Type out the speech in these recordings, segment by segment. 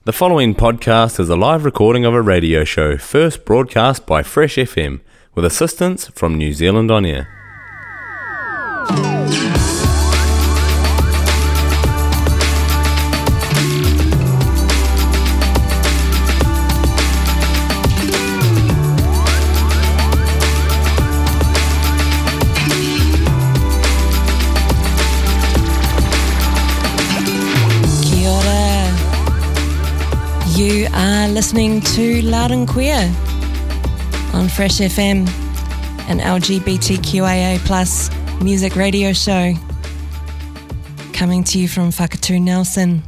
The following podcast is a live recording of a radio show first broadcast by Fresh FM with assistance from New Zealand On Air. You are listening to Loud and Queer on Fresh FM, an LGBTQIA plus music radio show coming to you from Whakatū Nelson.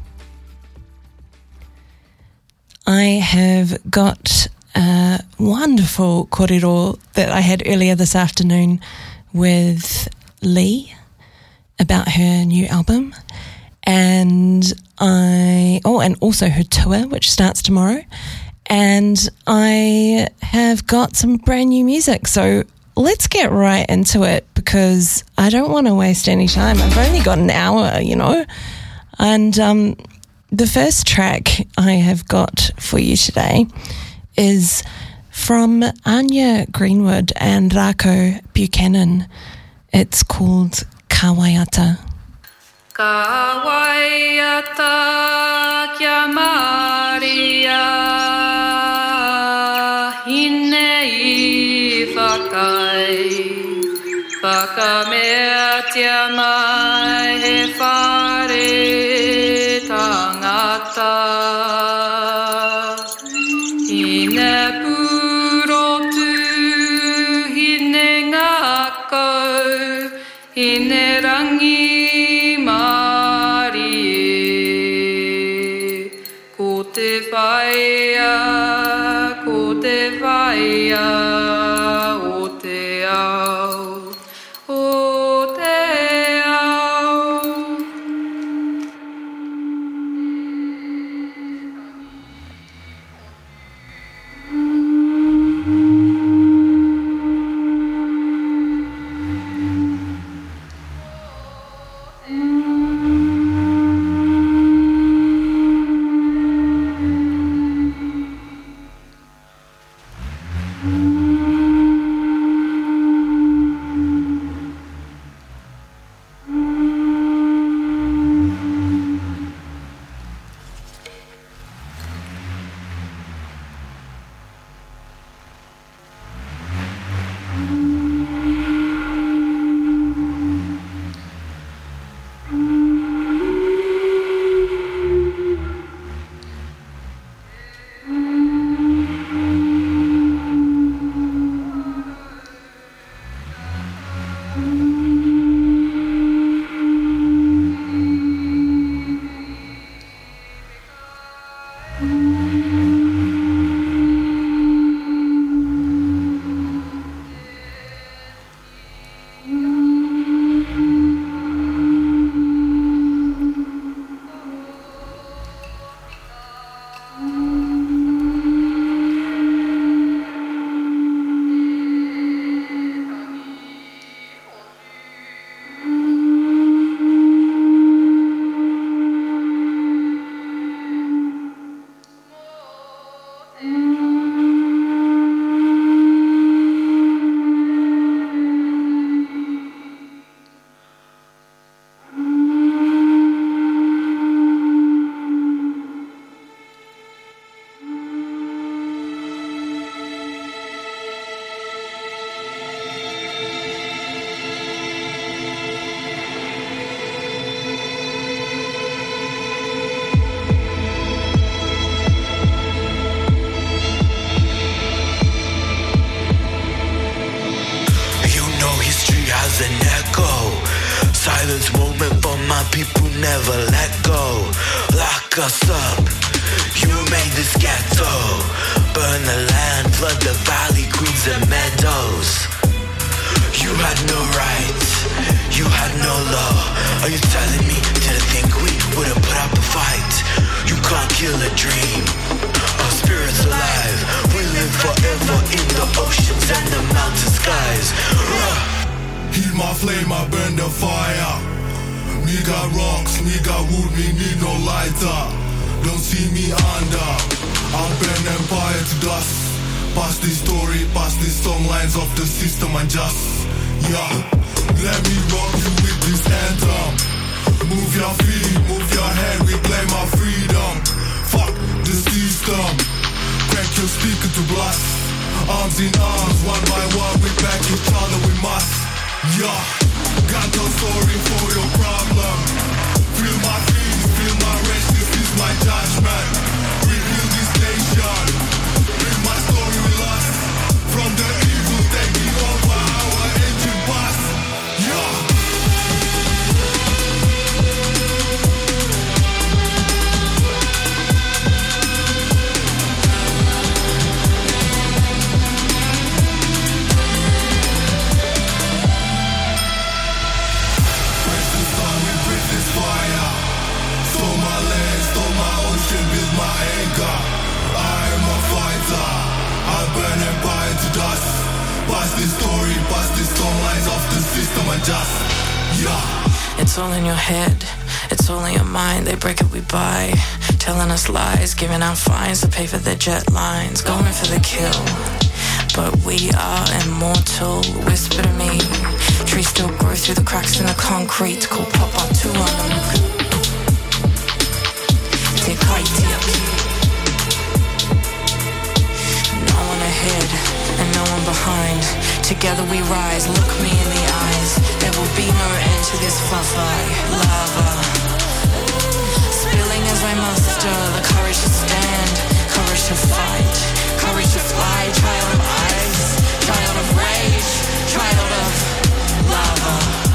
I have got a wonderful kōrero that I had earlier this afternoon with Lee about her new album. And also her tour, which starts tomorrow. And I have got some brand new music. So let's get right into it because I don't want to waste any time. I've only got an hour, you know. And the first track I have got for you today is from Anya Greenwood and Rako Buchanan. It's called Kawaiata. Kawaiata kia Maria hine I whakai whakamea tia mai he whare tangata hine purotu hine ngako hine rangi ko te whaia o te ao, o te ao. Never let go, lock us up. You made this ghetto, burn the land, flood the valley, queens and meadows. You had no rights, you had no law. Are you telling me to think we wouldn't put up a fight? You can't kill a dream. Our spirit's alive, we live forever in the oceans and the mountain skies. Heat my flame, I burn the fire. Me got rocks, me got wood, me need no lighter. don't see me under. I'll burn empire to dust. Pass this story, pass these song lines of the system and just, yeah. Let me rock you with this anthem. Move your feet, move your head, we claim our freedom. Fuck the system. Crank your speaker to blast. Arms in arms, one by one, we back each other, we must. Yeah, got no story for your problem. Feel my feelings, feel my rage, this is my judgment. Rebuild this nation. Bring my story with us. From the evil taking over our ancient past. Yeah. Build my anger. I am a fighter. I'll burn empire to dust. Pass this story, pass these song lines of the system and just, yeah. It's all in your head, it's all in your mind. They break it, we buy. Telling us lies, giving out fines to pay for their jet lines. Going for the kill, but we are immortal. Whisper to me, trees still grow through the cracks in the concrete. Call pop up to on them. Take height, no one ahead and no one behind. Together we rise, look me in the eyes. There will be no end to this fluffy lava. Spilling as I muster the courage to stand, courage to fight, courage to fly. Child of ice, child of rage, child of lava.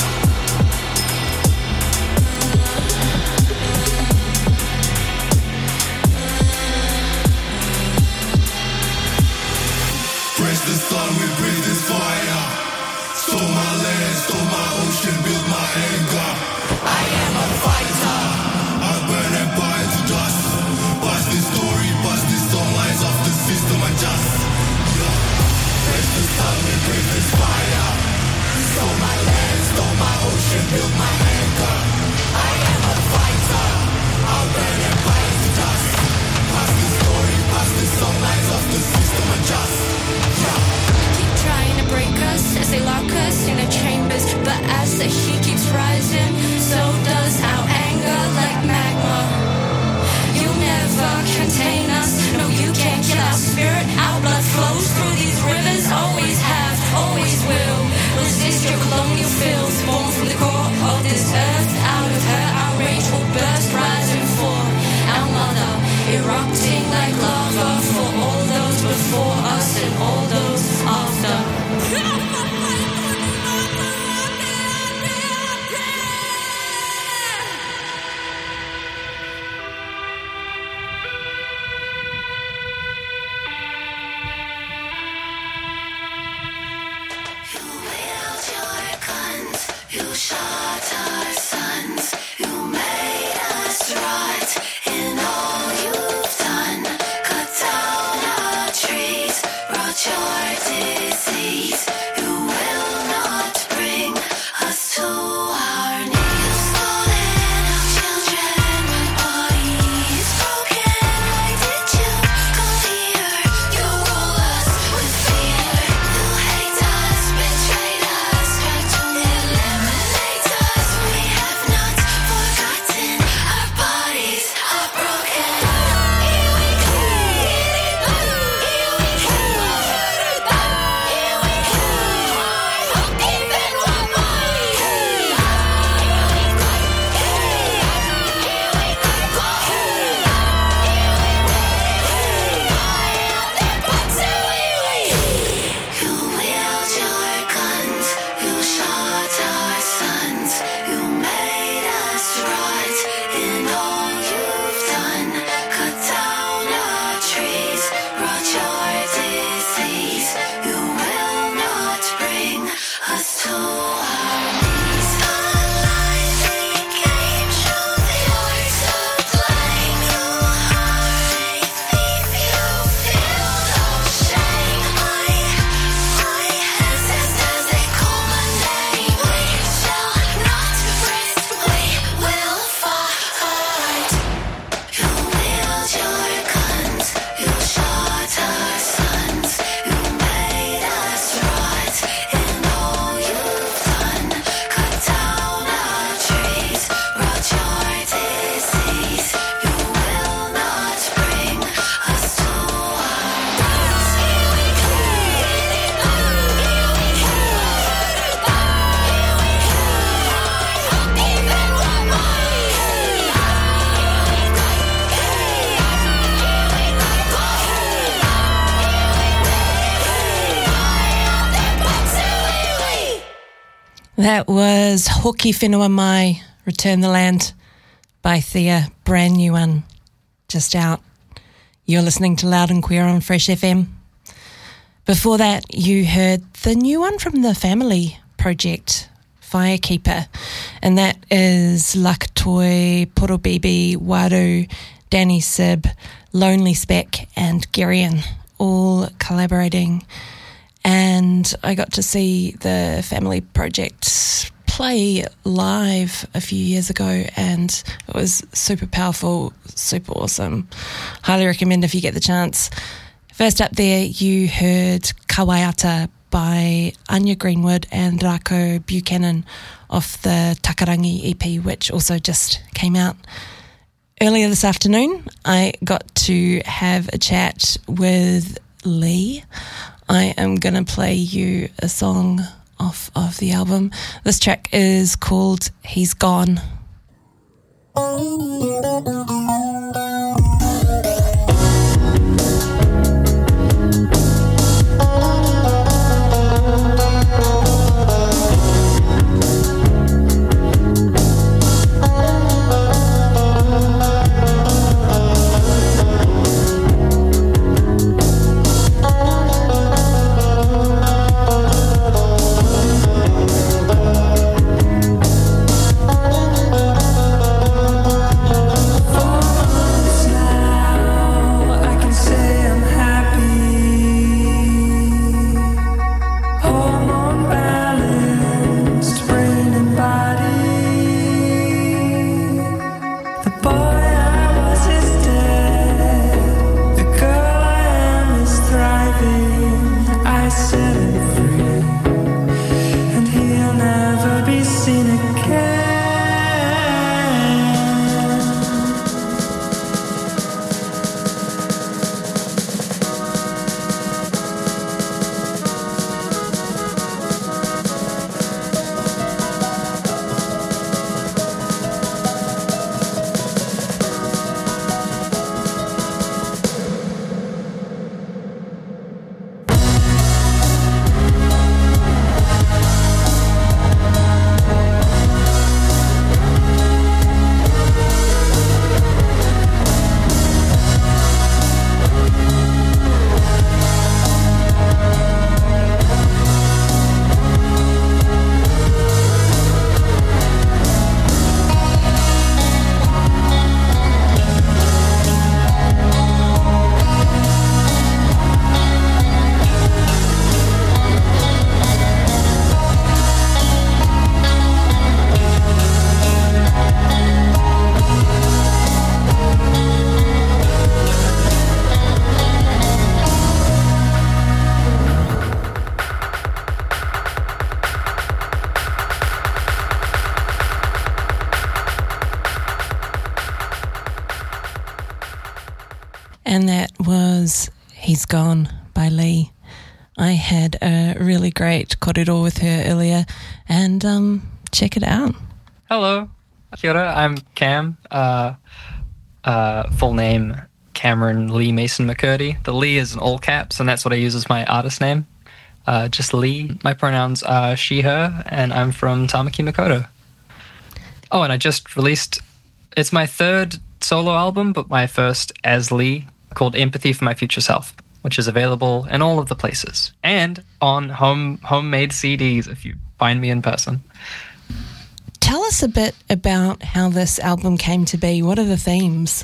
Praise the sun, we breathe this fire. Stole my land, stole my ocean, build my anger. I am a fighter. I'll burn empire to dust. Pass this story, pass these song lines of the system and just, yeah. Praise the sun, we breathe this fire. Stole my land, stole my ocean, build my anger. I am a fighter. I'll burn empire to dust. Pass this story, pass these song lines of the system and just, keep trying to break us as they lock us in their chambers, but as the heat keeps rising, so does our anger like magma. You'll never contain us, no you can't kill our spirit. Our blood flows through these rivers, always have, always will. Resist your colonial filth, born from the core of this earth. Out of her our rage will burst, rising for our mother, erupting like lava for all those before us and all those after. You wield your guns, you shot our sons, you made us rot in all you've done. That was Hoki Whenua Mai, Return the Land by Thea, brand new one, just out. You're listening to Loud and Queer on Fresh FM. Before that, you heard the new one from the Family Project, Firekeeper, and that is Lakatoi, Porobibi, Waru, Danny Sib, Lonely Speck and Gerian, all collaborating. And I got to see the Family Project play live a few years ago, and it was super powerful, super awesome. Highly recommend if you get the chance. First up there, you heard Kawaiata by Anya Greenwood and Rako Buchanan off the Takarangi EP, which also just came out. Earlier this afternoon, I got to have a chat with Lee. I am going to play you a song off of the album. This track is called He's Gone. And that was He's Gone by Lee. I had a really great korero with her earlier, and check it out. Hello, kia ora, I'm Cam. Full name Cameron Lee Mason McCurdy. The Lee is in all caps, and that's what I use as my artist name. Just Lee. My pronouns are she, her, and I'm from Tamaki Makaurau. Oh, and I just released, it's my third solo album, but my first as Lee, called Empathy for My Future Self, which is available in all of the places and on homemade CDs if you find me in person. Tell us a bit about how this album came to be. What are the themes?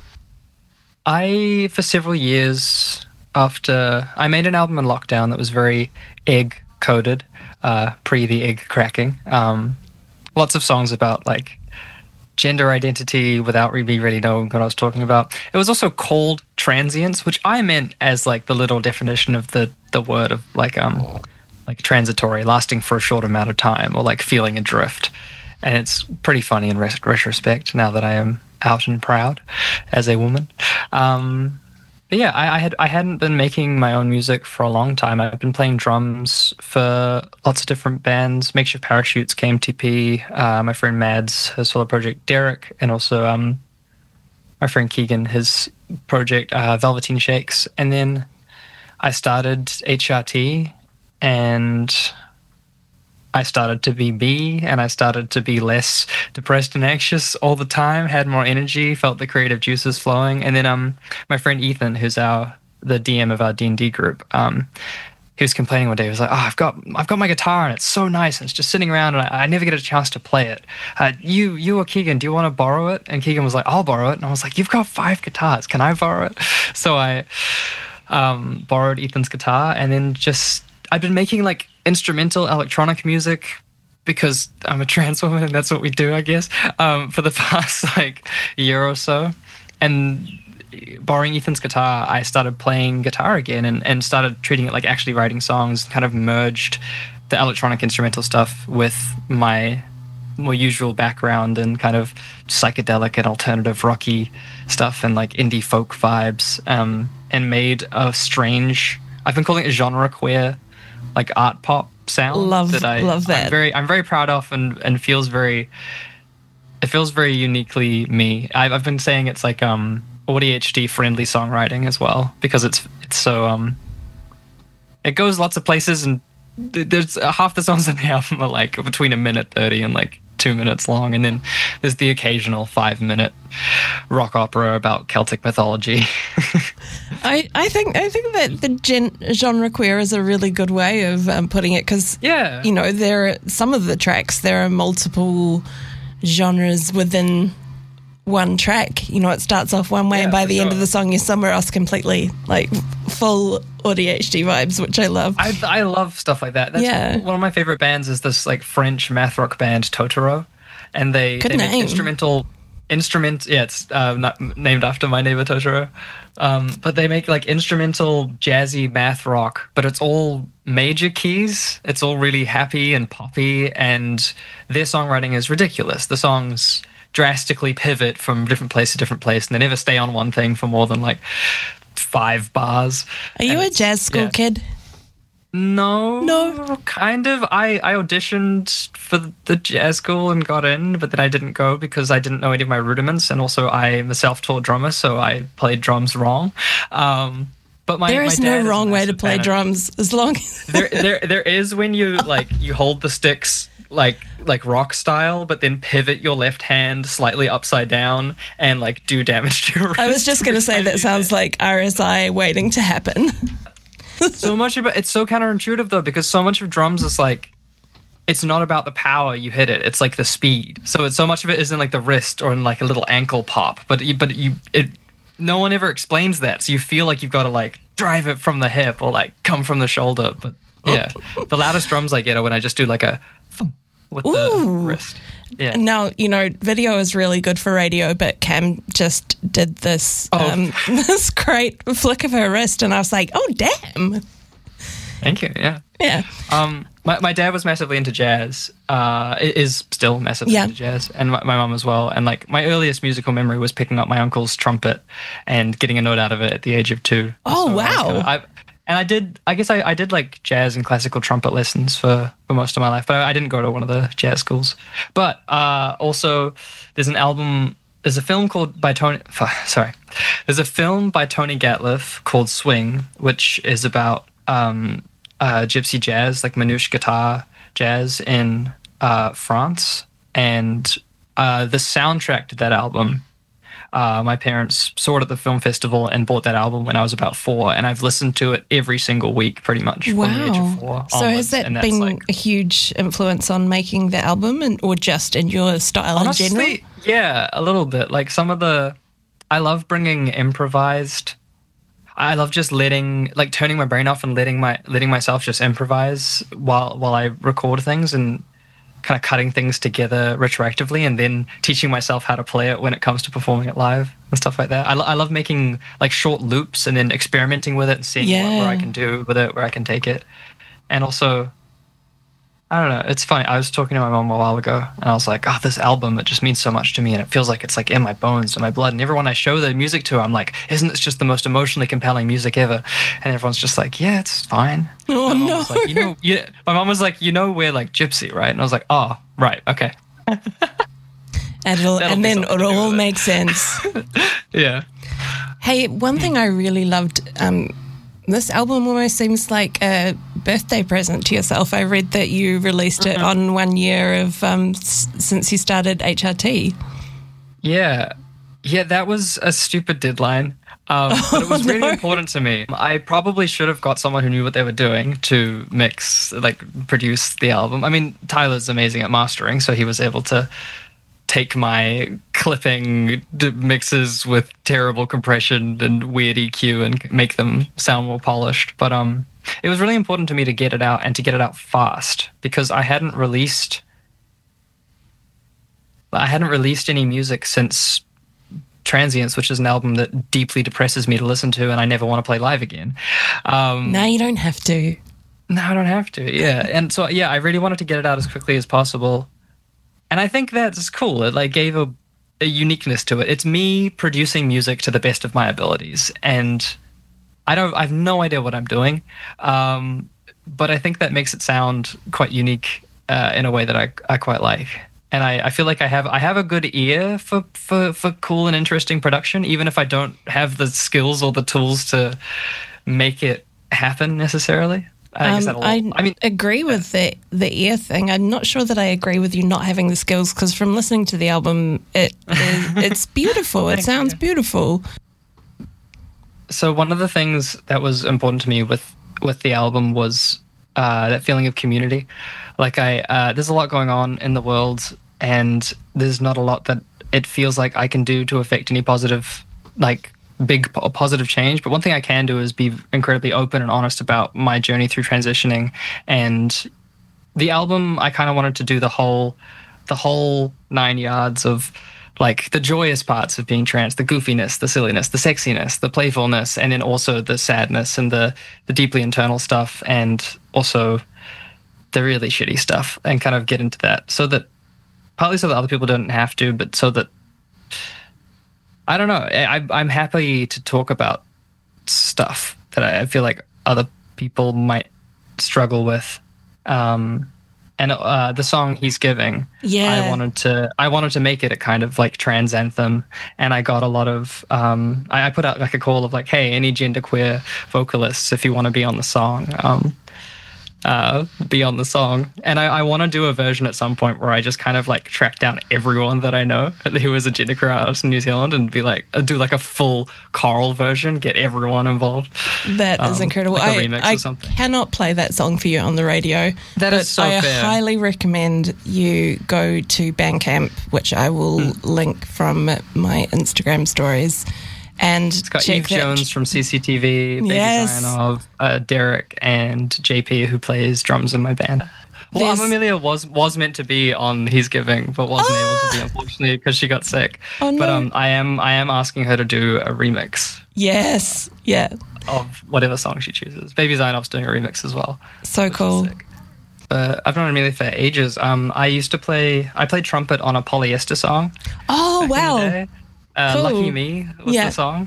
For several years after, I made an album in lockdown that was very egg-coded, pre the egg cracking. Lots of songs about, like, gender identity without really knowing what I was talking about. It was also called transience, which I meant as, like, the literal definition of the word of, like transitory, lasting for a short amount of time, or, like, feeling adrift. And it's pretty funny in retrospect now that I am out and proud as a woman. But yeah, I hadn't been making my own music for a long time. I've been playing drums for lots of different bands. Makeshift Parachutes, KMTP, my friend Mads, his solo project Derek, and also my friend Keegan, his project Velveteen Shakes. And then I started HRT, and I started to be me, and I started to be less depressed and anxious all the time, had more energy, felt the creative juices flowing. And then my friend Ethan, who's the DM of our D&D group, he was complaining one day. He was like, "Oh, I've got my guitar and it's so nice and it's just sitting around and I never get a chance to play it. You or Keegan, do you want to borrow it?" And Keegan was like, "I'll borrow it." And I was like, "You've got 5 guitars. Can I borrow it?" So I borrowed Ethan's guitar, and then I've been making like instrumental electronic music because I'm a trans woman and that's what we do, I guess, for the past like year or so. And borrowing Ethan's guitar, I started playing guitar again and started treating it like actually writing songs, kind of merged the electronic instrumental stuff with my more usual background and kind of psychedelic and alternative rocky stuff and like indie folk vibes, and made a strange, I've been calling it genre queer, like art pop sound. Love that. I'm very proud of and feels very uniquely me. I've been saying it's like ADHD friendly songwriting as well, because it's so it goes lots of places, and there's half the songs on the album are like between 1:30 and like 2 minutes long, and then there's the occasional 5-minute rock opera about Celtic mythology. I think that the genre queer is a really good way of putting it, because you know, there are some of the tracks, there are multiple genres within one track. You know, it starts off one way, and by the end of the song you're somewhere else completely, like full ADHD vibes, which I love. I love stuff like that. That's one of my favorite bands is this like French math rock band Totoro, and they make instrumental. It's not named after my neighbor Totoro, but they make like instrumental jazzy math rock, but it's all major keys. It's all really happy and poppy, and their songwriting is ridiculous. The songs drastically pivot from different place to different place, and they never stay on one thing for more than like 5 bars. Are you a jazz school kid? No, kind of. I auditioned for the jazz school and got in, but then I didn't go because I didn't know any of my rudiments, and also I'm a self-taught drummer, so I played drums wrong. But there is no wrong way to play drums, as long as there is when you you hold the sticks like rock style, but then pivot your left hand slightly upside down and like do damage to your wrist. I was just going to say that sounds like RSI waiting to happen. So much of it's so counterintuitive though, because so much of drums is like, it's not about the power you hit it, it's like the speed. So so much of it is in like the wrist or in like a little ankle pop, but no one ever explains that, so you feel like you've got to like drive it from the hip or like come from the shoulder. But yeah, the loudest drums I get are when I just do like a thump with the wrist. Yeah. Now, you know, video is really good for radio, but Cam just did this this great flick of her wrist, and I was like, oh, damn. Thank you, yeah. Yeah. My dad was massively into jazz, is still massively into jazz, and my mom as well. And like my earliest musical memory was picking up my uncle's trumpet and getting a note out of it at the age of 2. Oh, so wow. I did like jazz and classical trumpet lessons for most of my life, but I didn't go to one of the jazz schools. But also, there's a film by Tony Gatliff called Swing, which is about gypsy jazz, like manouche guitar jazz in France. And the soundtrack to that album, my parents saw it at the film festival and bought that album when I was about 4, and I've listened to it every single week pretty much from the age of 4 So has that been a huge influence on making the album, or just in your style in general? Yeah, a little bit. Like I love bringing improvised. I love just turning my brain off and letting myself just improvise while I record things, and kind of cutting things together retroactively, and then teaching myself how to play it when it comes to performing it live and stuff like that. I love making like short loops and then experimenting with it and seeing what I can do with it, where I can take it. And also, I don't know, it's funny. I was talking to my mom a while ago, and I was like, oh, this album, it just means so much to me, and it feels like it's like in my bones and my blood. And everyone I show the music to, I'm like, isn't this just the most emotionally compelling music ever? And everyone's just like, yeah, it's fine. Oh, no. Like, my mom was like, we're like gypsy, right? And I was like, oh, right, okay. And then it all makes sense. Yeah. Hey, one thing I really loved, this album almost seems like a birthday present to yourself. I read that you released it on 1 year of since you started HRT. Yeah, that was a stupid deadline, but it was really important to me. I probably should have got someone who knew what they were doing to produce the album. I mean, Tyler's amazing at mastering, so he was able to take my clipping mixes with terrible compression and weird EQ and make them sound more polished. But it was really important to me to get it out and to get it out fast, because I hadn't released any music since Transients, which is an album that deeply depresses me to listen to, and I never want to play live again. Now you don't have to. No, I don't have to, yeah. And so, yeah, I really wanted to get it out as quickly as possible. And I think that's cool. It gave a uniqueness to it. It's me producing music to the best of my abilities, and I have no idea what I'm doing, but I think that makes it sound quite unique in a way that I quite like. And I feel like I have a good ear for cool and interesting production, even if I don't have the skills or the tools to make it happen necessarily. I agree with the ear thing. I'm not sure that I agree with you not having the skills, because from listening to the album, it's beautiful. It sounds beautiful. So one of the things that was important to me with the album was that feeling of community. There's a lot going on in the world, and there's not a lot that it feels like I can do to affect any positive, big positive change. But one thing I can do is be incredibly open and honest about my journey through transitioning. And the album, I kind of wanted to do the whole 9 yards of the joyous parts of being trans, the goofiness, the silliness, the sexiness, the playfulness, and then also the sadness and the deeply internal stuff, and also the really shitty stuff, and kind of get into that, partly so that other people don't have to, but so that, I don't know, I'm happy to talk about stuff that I feel like other people might struggle with. And the song He's Giving, I wanted to make it a kind of trans anthem, and I got a lot of I put out a call of hey, any genderqueer vocalists, if you want to be on the song, and I want to do a version at some point where I just kind of track down everyone that I know who is a genderqueer artist in New Zealand and be do a full choral version, get everyone involved. That is incredible. A remix or something. I cannot play that song for you on the radio. That is so I fair. highly recommend you go to Bandcamp, which I will link from my Instagram stories. And it's got Eve Jones from CCTV, Baby Zayanov, Derek, and JP, who plays drums in my band. Well, Amelia was meant to be on He's Giving, but wasn't able to be, unfortunately, because she got sick. Oh, no. But I am asking her to do a remix. Yes, yeah. Of whatever song she chooses. Baby Zayanov's doing a remix as well. So cool. I've known Amelia for ages. I played trumpet on a Polyester song. Oh, wow. Cool. Lucky Me was the song.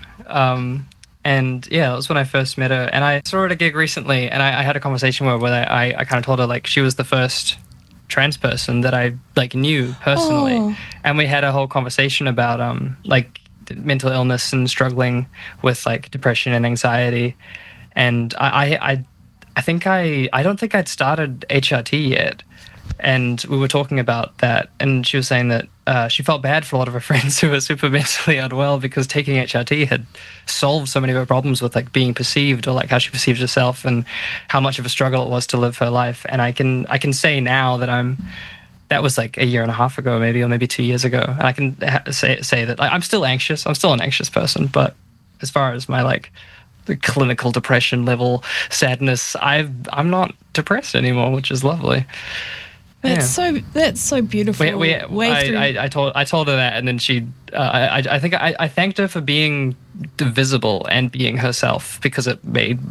And yeah, that was when I first met her. And I saw her at a gig recently, and I had a conversation where I kind of told her she was the first trans person that I knew personally. Oh. And we had a whole conversation about mental illness and struggling with depression and anxiety. And I don't think I'd started HRT yet. And we were talking about that, and she was saying that she felt bad for a lot of her friends who were super mentally unwell, because taking HRT had solved so many of her problems with being perceived, or how she perceived herself, and how much of a struggle it was to live her life. And I can say now that that was a year and a half ago, maybe, or maybe 2 years ago, and I can say that I'm still anxious. I'm still an anxious person, but as far as my the clinical depression level sadness, I'm not depressed anymore, which is lovely. That's so beautiful. I told her that, and then she. I think I thanked her for being visible and being herself, because it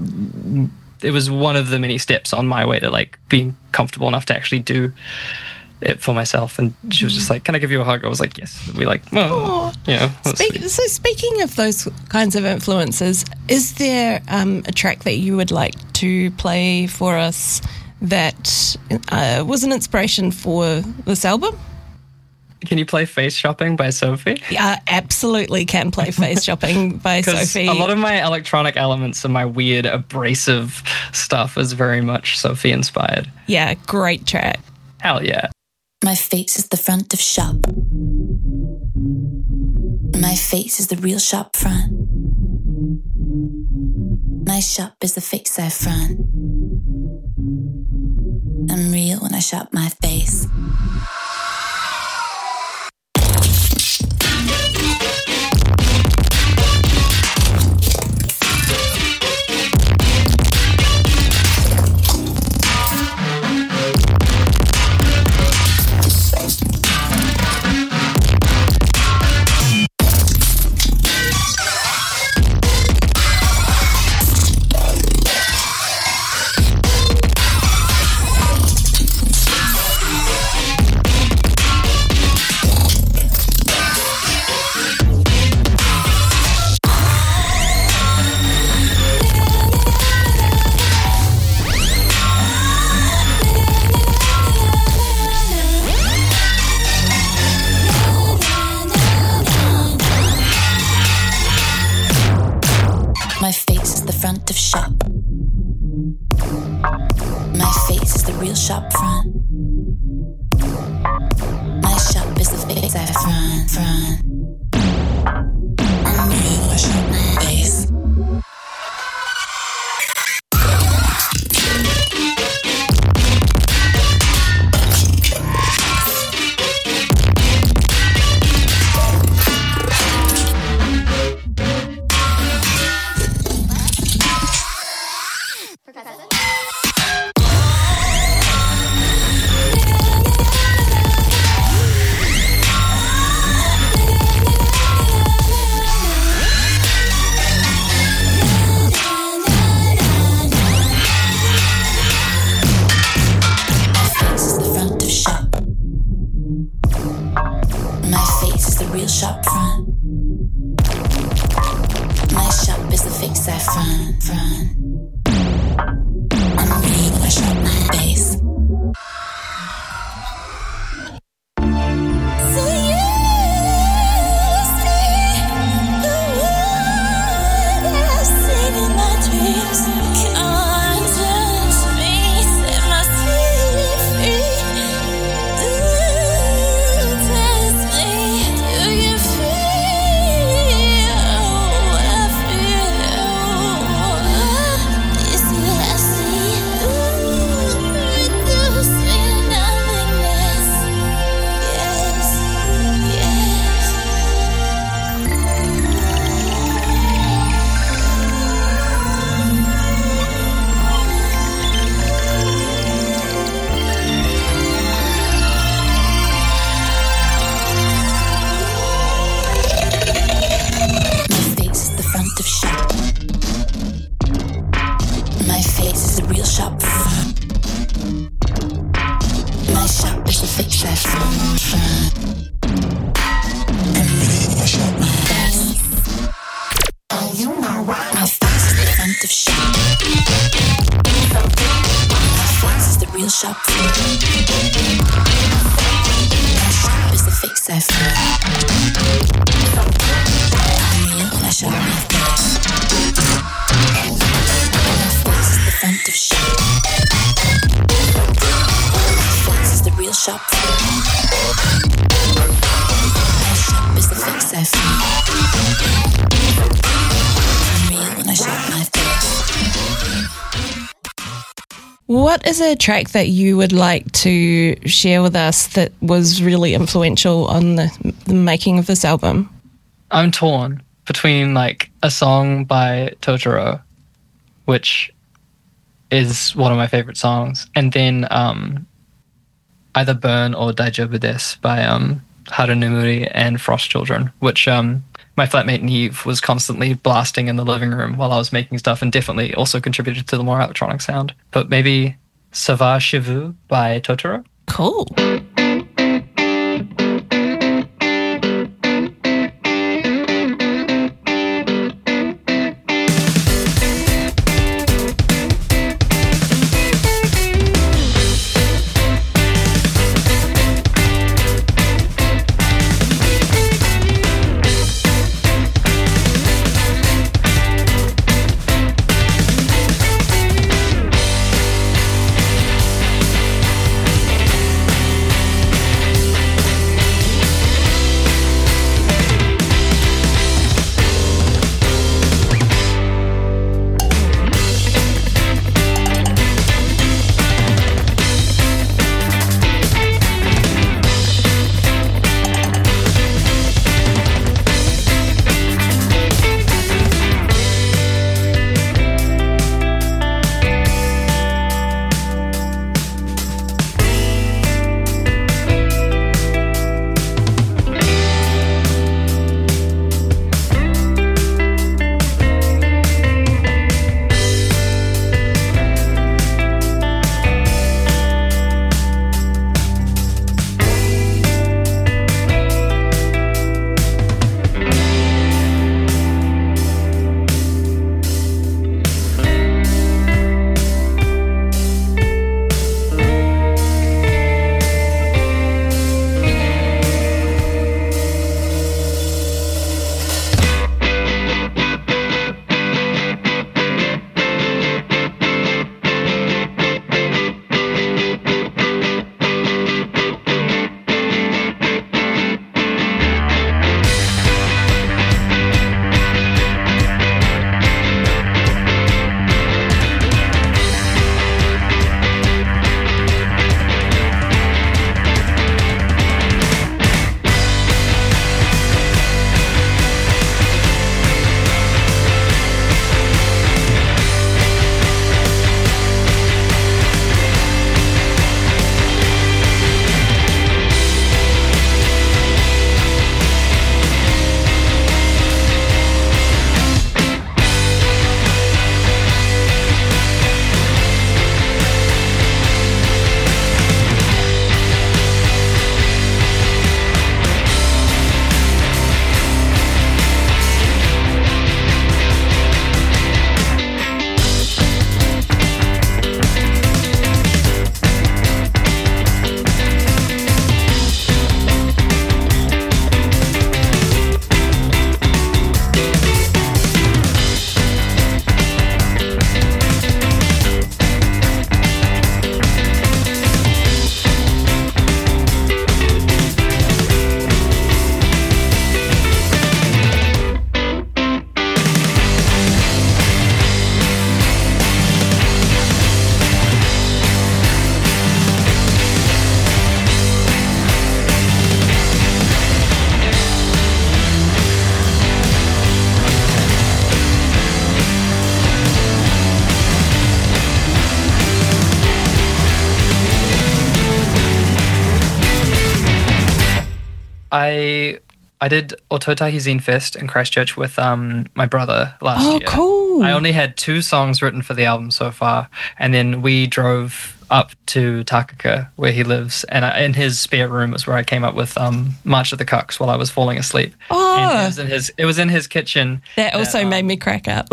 was one of the many steps on my way to being comfortable enough to actually do it for myself. And she was just "Can I give you a hug?" I was like, "Yes." We So speaking of those kinds of influences, is there a track that you would like to play for us that was an inspiration for this album? Can you play Face Shopping by Sophie? Yeah, absolutely can play Face Shopping by Sophie. A lot of my electronic elements and my weird abrasive stuff is very much Sophie inspired. Yeah, great track. Hell yeah. My face is the front of shop. My face is the real shop front. My shop is the face I front. I'm real when I shop my face. My face is the front of shop. My face is the real shop front. My shop is the face I front. I'm real when I shop my face. Shop front. My shop is the face I front. I'm real when I shop my face. What is a track that you would like to share with us that was really influential on the making of this album? I'm torn between like a song by Totoro, which is one of my favorite songs, and then either Burn or Daijoubu Desu by Harunumuri and Frost Children, which my flatmate Neve was constantly blasting in the living room while I was making stuff, and definitely also contributed to the more electronic sound. But maybe Ça va chez vous by Totoro? Cool. I did Ototahi Zine Fest in Christchurch with my brother last year. Oh, cool. I only had 2 songs written for the album so far, and then we drove up to Takaka, where he lives, and in his spare room was where I came up with March of the Cucks while I was falling asleep. Oh. And it was in his kitchen. That also made me crack up.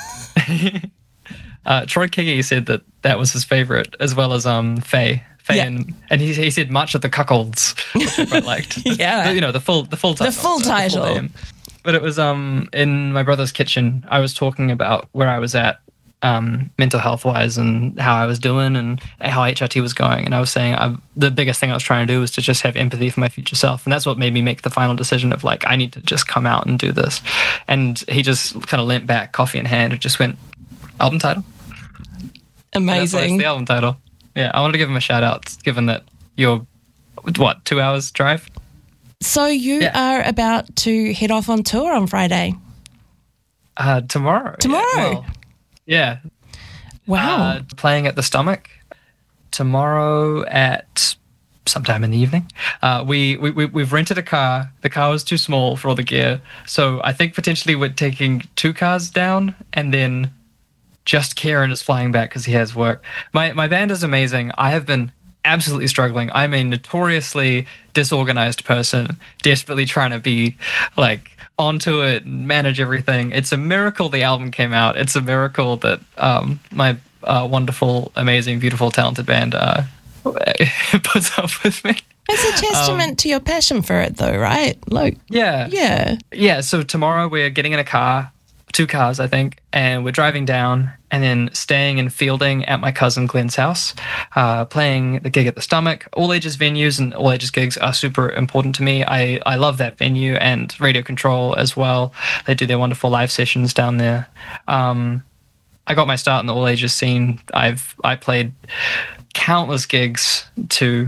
Troy Kigi said that was his favorite, as well as Faye. Yeah. And he said March of the Cuckolds, which I quite liked. Yeah. The full title. The full title. name. But it was in my brother's kitchen. I was talking about where I was at mental health wise and how I was doing and how HRT was going. And I was saying the biggest thing I was trying to do was to just have empathy for my future self. And that's what made me make the final decision of like, I need to just come out and do this. And he just kind of leant back, coffee in hand, and just went, album title. Amazing. That's the album title. Yeah, I wanted to give him a shout out, given that you're, 2 hours drive? So you are about to head off on tour on Friday? Tomorrow. Yeah. Wow. Playing at the Stomach tomorrow at sometime in the evening. We've rented a car. The car was too small for all the gear. So I think potentially we're taking 2 cars down, and then just Kieran is flying back because he has work. My band is amazing. I have been absolutely struggling. I'm a notoriously disorganized person, desperately trying to be like onto it and manage everything. It's a miracle the album came out. It's a miracle that my wonderful, amazing, beautiful, talented band puts up with me. It's a testament to your passion for it though, right? Like, Yeah, so tomorrow we're getting in a car, 2 cars, I think, and we're driving down and then staying in Fielding at my cousin Glenn's house, playing the gig at the Stomach. All ages venues and all ages gigs are super important to me. I love that venue and Radio Control as well. They do their wonderful live sessions down there. I got my start in the all ages scene. I played countless gigs to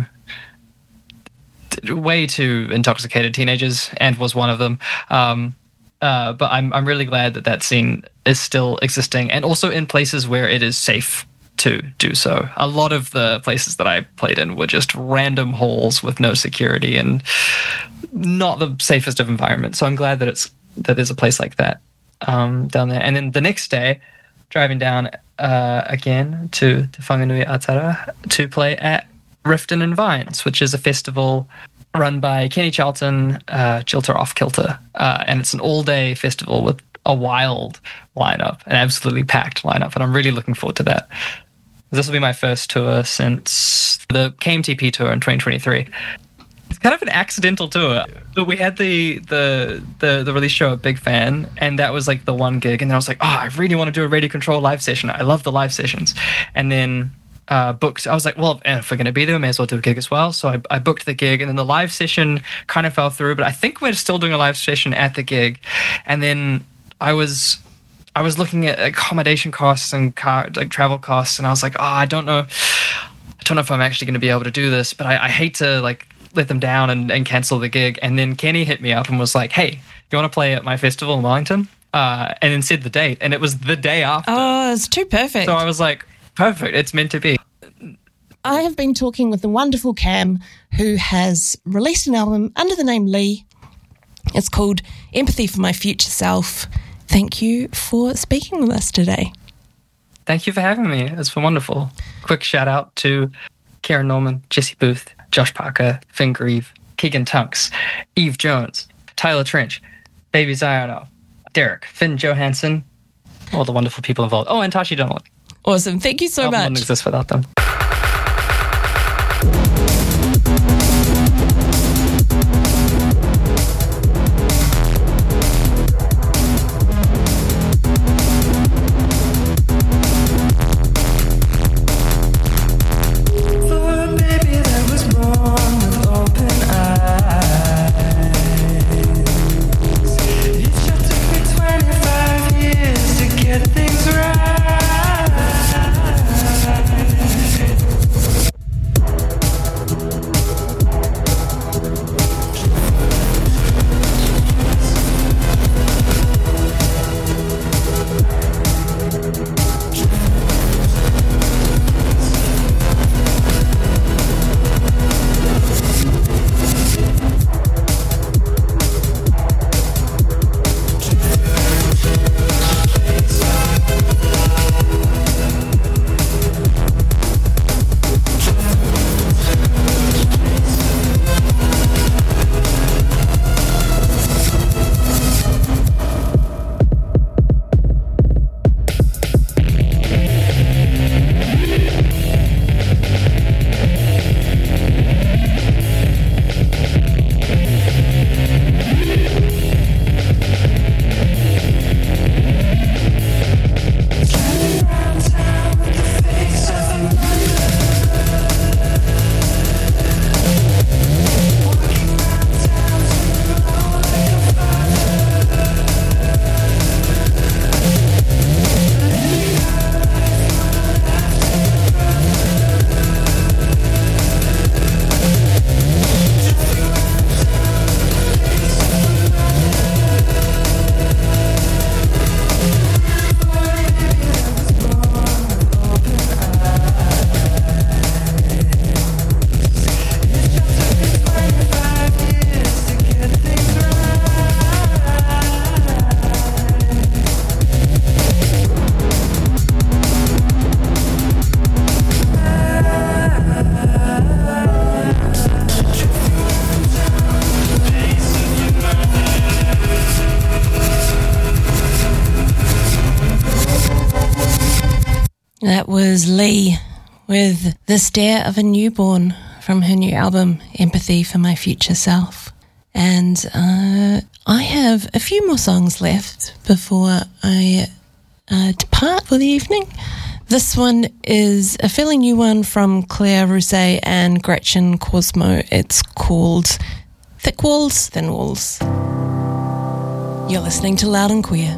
way too intoxicated teenagers and was one of them. But I'm really glad that scene is still existing and also in places where it is safe to do so. A lot of the places that I played in were just random halls with no security and not the safest of environments. So I'm glad that there's a place like that down there. And then the next day, driving down again to Whanganui Atara to play at Riften and Vines, which is a festival run by Kenny Charlton, Jilter Off Kilter. And it's an all-day festival with a wild lineup, an absolutely packed lineup. And I'm really looking forward to that. This will be my first tour since the KMTP tour in 2023. It's kind of an accidental tour. But we had the release show at Big Fan, and that was like the one gig. And then I was like, I really want to do a Radio Control live session. I love the live sessions. And then booked. I was like, well, if we're going to be there, we may as well do a gig as well. So I booked the gig, and then the live session kind of fell through. But I think we're still doing a live session at the gig. And then I was looking at accommodation costs and travel costs, and I was like, I don't know if I'm actually going to be able to do this. But I hate to like let them down and cancel the gig. And then Kenny hit me up and was like, hey, you want to play at my festival in Wellington? And then said the date, and it was the day after. Oh, it's too perfect. So I was like, perfect, it's meant to be. I have been talking with the wonderful Cam, who has released an album under the name Lee. It's called Empathy for My Future Self. Thank you for speaking with us today. Thank you for having me. It's been wonderful. Quick shout out to Karen Norman, Jesse Booth, Josh Parker, Finn Grieve, Keegan Tunks, Eve Jones, Tyler Trench, Baby Zionov, Derek, Finn Johansson, all the wonderful people involved. Oh, and Tashi Donnelly. Awesome. Thank you so much. Wouldn't exist without them. Get things right. That was Lee with The Stare of a Newborn from her new album, Empathy for My Future Self. And I have a few more songs left before I depart for the evening. This one is a fairly new one from Claire Rousset and Gretchen Cosmo. It's called Thick Walls, Thin Walls. You're listening to Loud and Queer.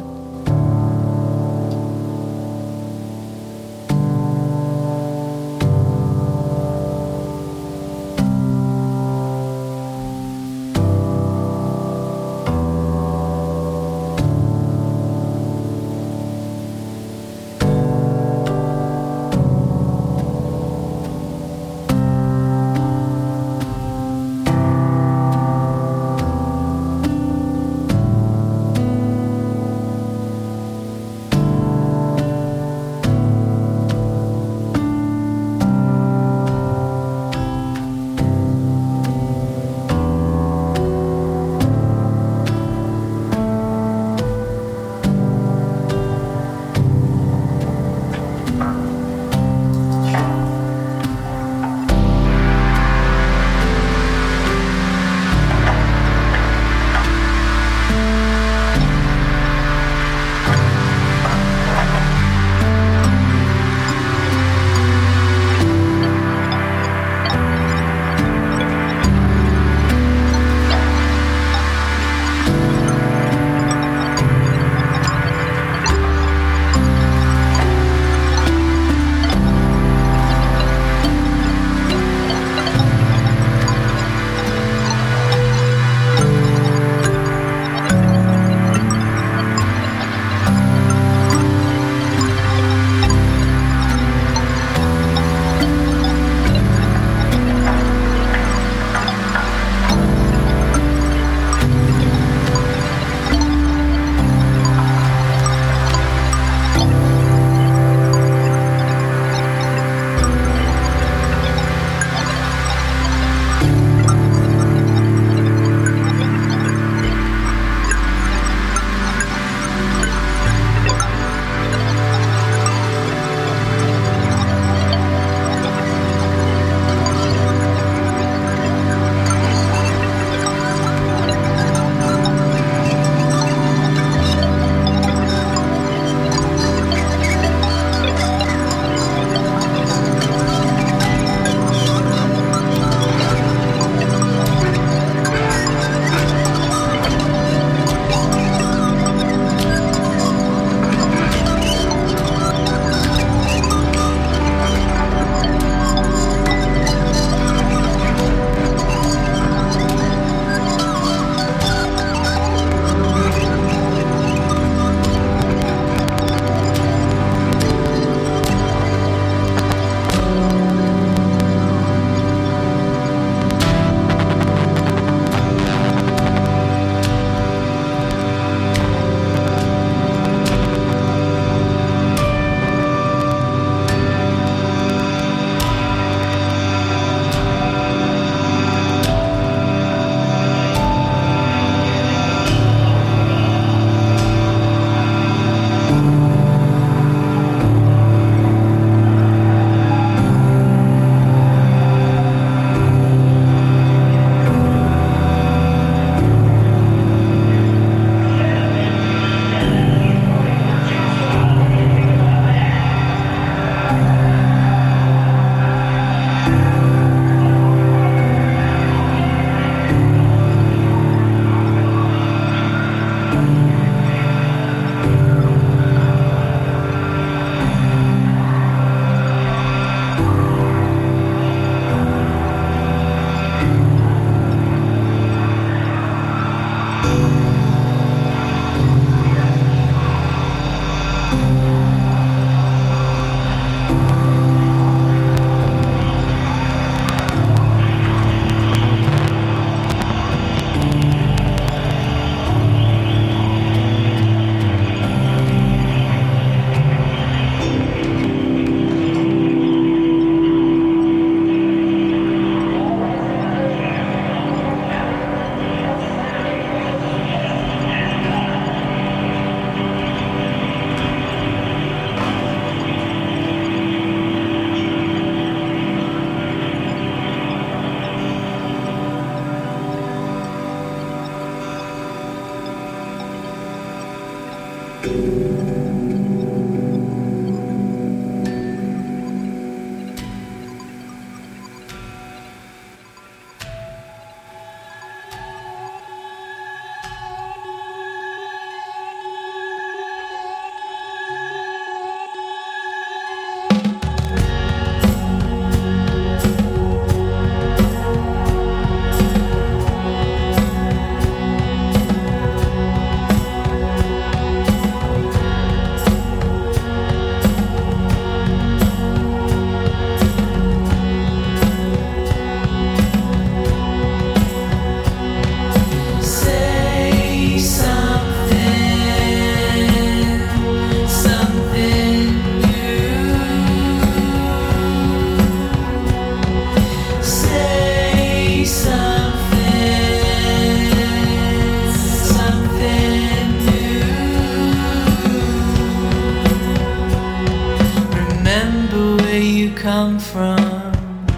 come from?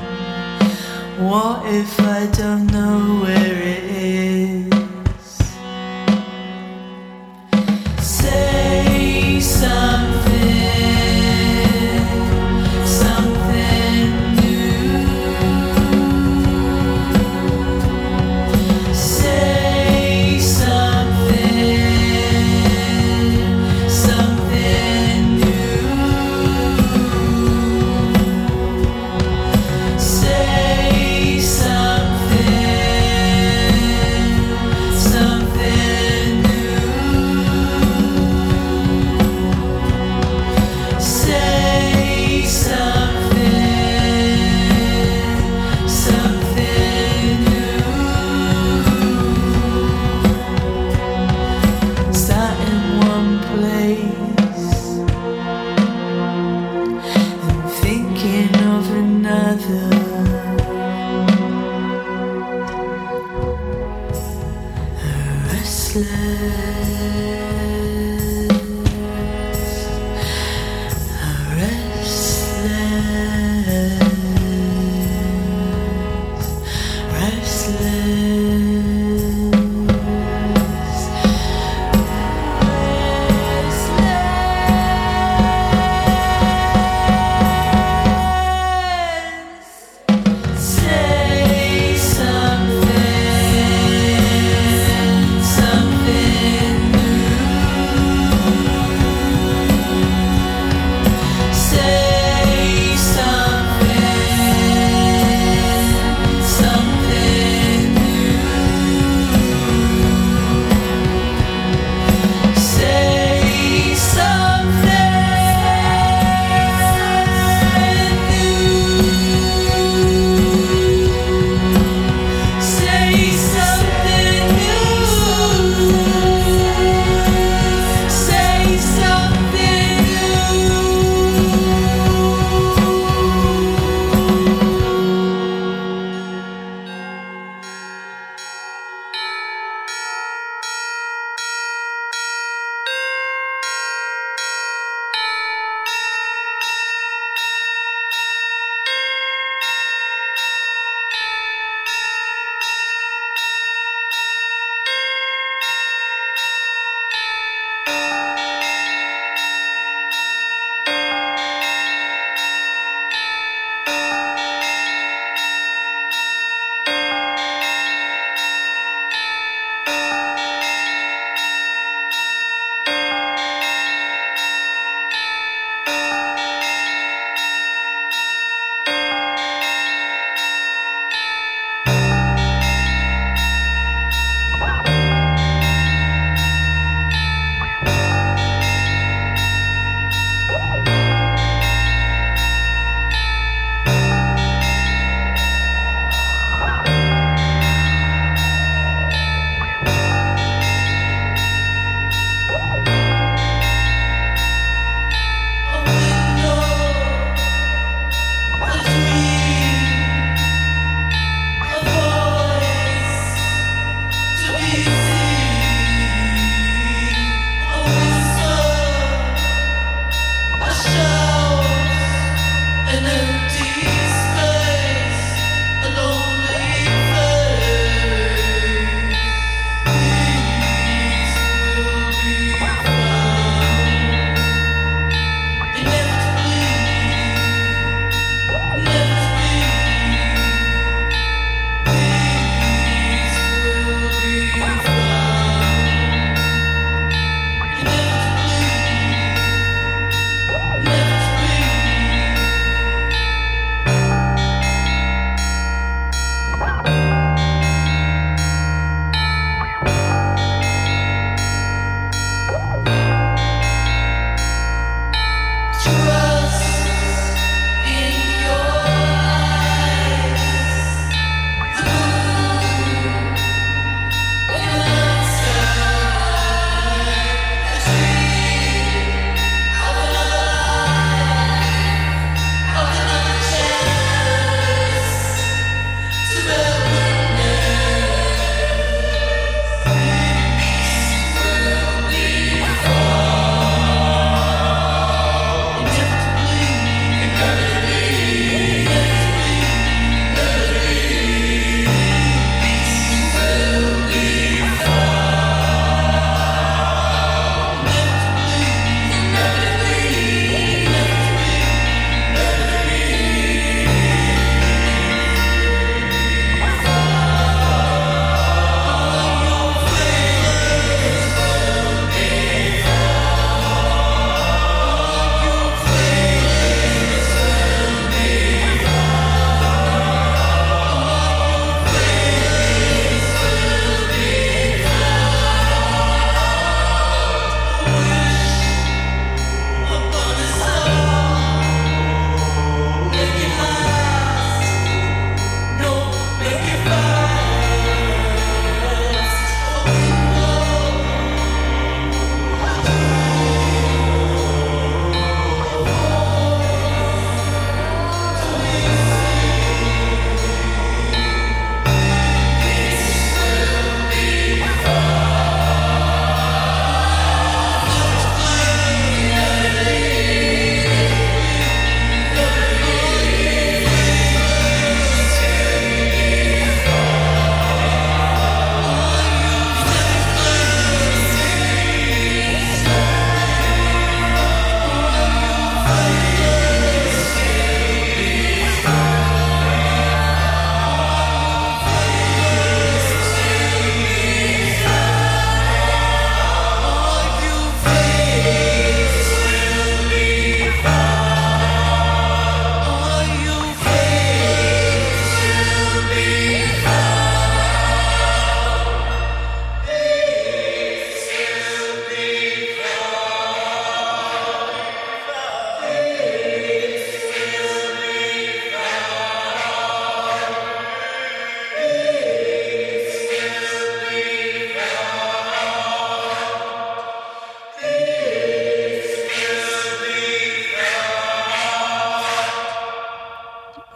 What if I don't know where it is? Say something, something new. Say something, something new. Say something.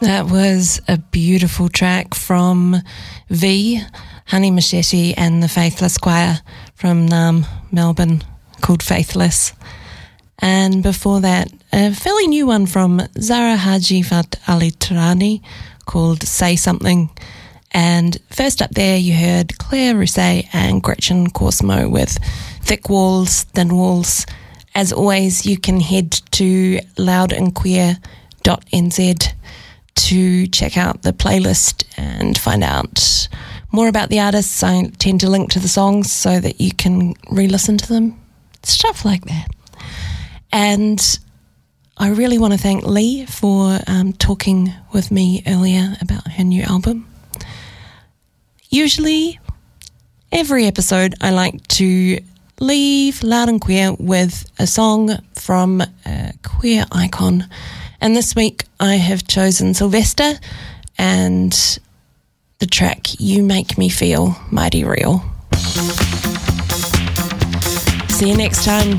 That was a beautiful track from V, Honey Machete and the Faithless Choir from Naarm, Melbourne, called Faithless. And before that, a fairly new one from Zara Hajivat Ali Tarani called Say Something. And first up there you heard Claire Rousset and Gretchen Korsmo with Thick Walls, Thin Walls. As always, you can head to loudandqueer.nz to check out the playlist and find out more about the artists. I tend to link to the songs so that you can re-listen to them. Stuff like that. And I really want to thank Lee for talking with me earlier about her new album. Usually, every episode I like to leave Loud and Queer with a song from a queer icon. And this week I have chosen Sylvester and the track You Make Me Feel Mighty Real. See you next time.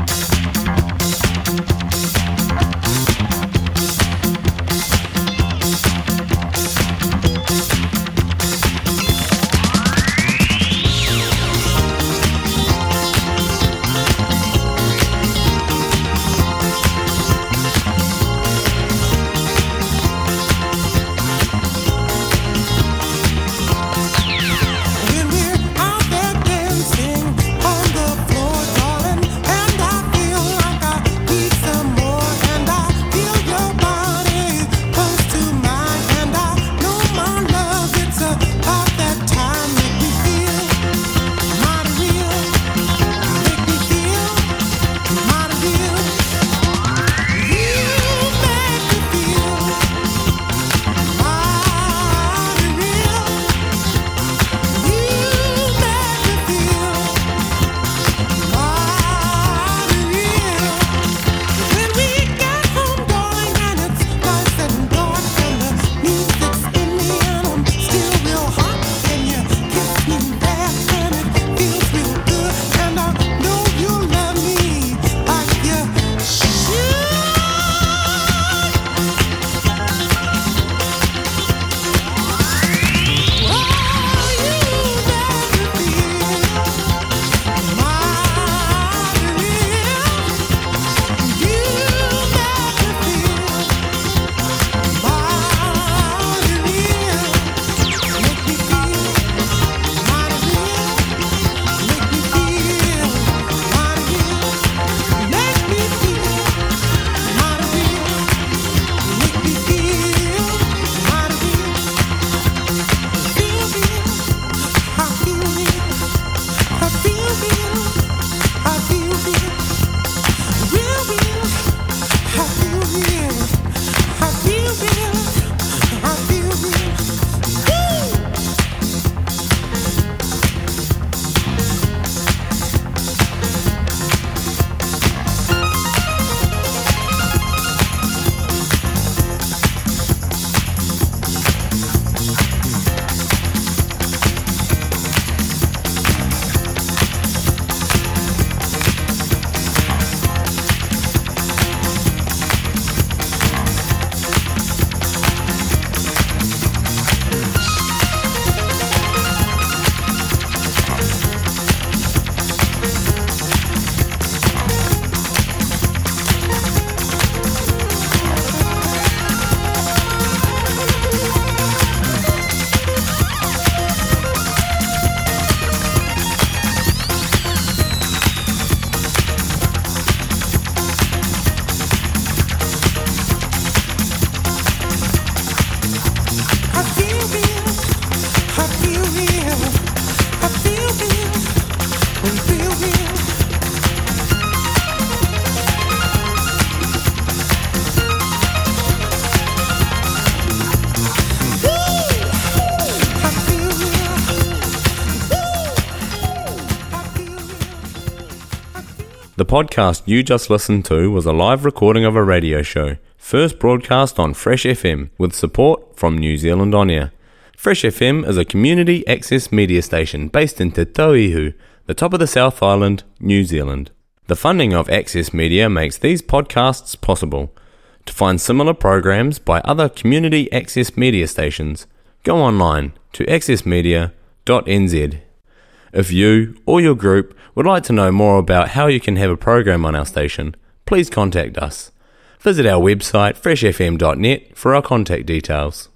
The podcast you just listened to was a live recording of a radio show, first broadcast on Fresh FM, with support from New Zealand On Air. Fresh FM is a community access media station based in Te Tauihu, the top of the South Island, New Zealand. The funding of Access Media makes these podcasts possible. To find similar programs by other community access media stations, go online to accessmedia.nz. If you or your group would like to know more about how you can have a program on our station, please contact us. Visit our website freshfm.net for our contact details.